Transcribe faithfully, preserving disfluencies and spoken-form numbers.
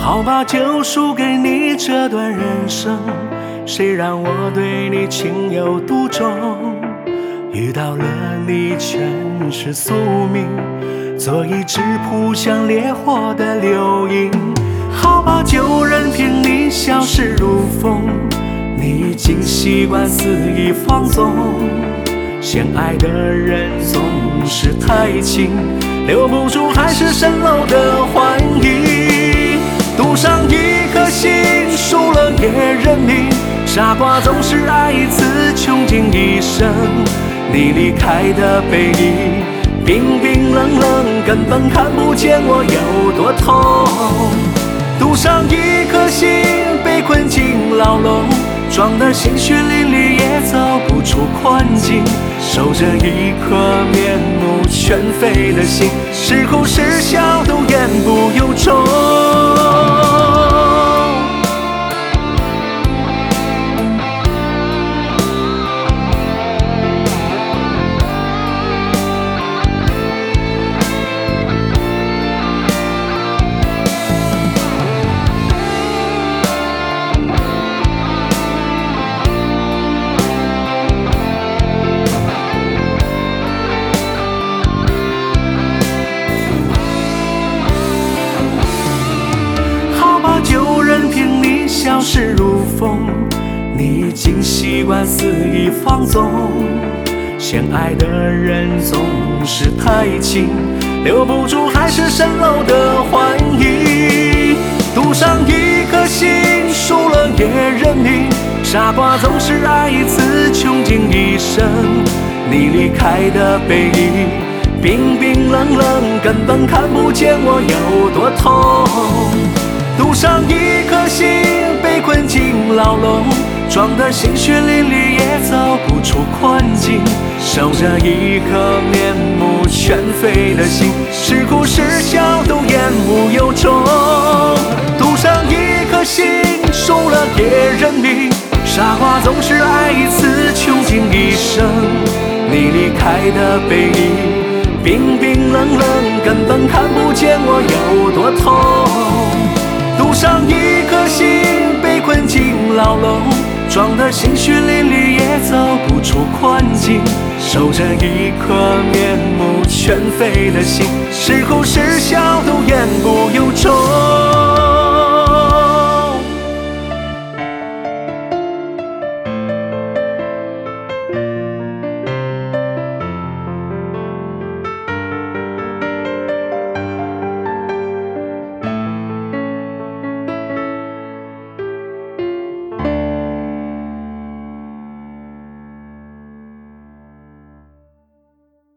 好吧，就输给你这段人生，谁让我对你情有独钟？遇到了你全是宿命，做一只扑向烈火的流萤。好吧，就任凭你消失如风，你已经习惯肆意放纵。相爱的人总是太轻，留不住还是蜃楼的幻影。赌上一颗心，输了也认命，傻瓜总是爱一次穷尽一生。你离开的背影冰冰冷冷，根本看不见我有多痛。赌上一颗心，被困进牢笼，撞得心血淋漓也走不出困境。守着一颗面目全非的心，是哭是笑都言不由衷。就任凭你消失如风，你已经习惯肆意放纵。相爱的人总是太轻，留不住还是蜃楼的幻影。赌上一颗心，输了也认命，傻瓜总是爱一次穷尽一生。你离开的背影冰冰冷冷，根本看不见我有多痛。赌上一颗心，被困进牢笼，撞得心血淋漓也走不出困境。守着一颗面目全非的心，是哭是笑都言不由衷。赌上一颗心，输了也认命，傻瓜总是爱一次穷尽一生。你离开的背影冰冰冷冷，根本看不见我有多痛。赌上一颗心，被困进牢笼，撞得心血淋漓也走不出困境。守着一颗面目全非的心，是哭是笑都言不由衷。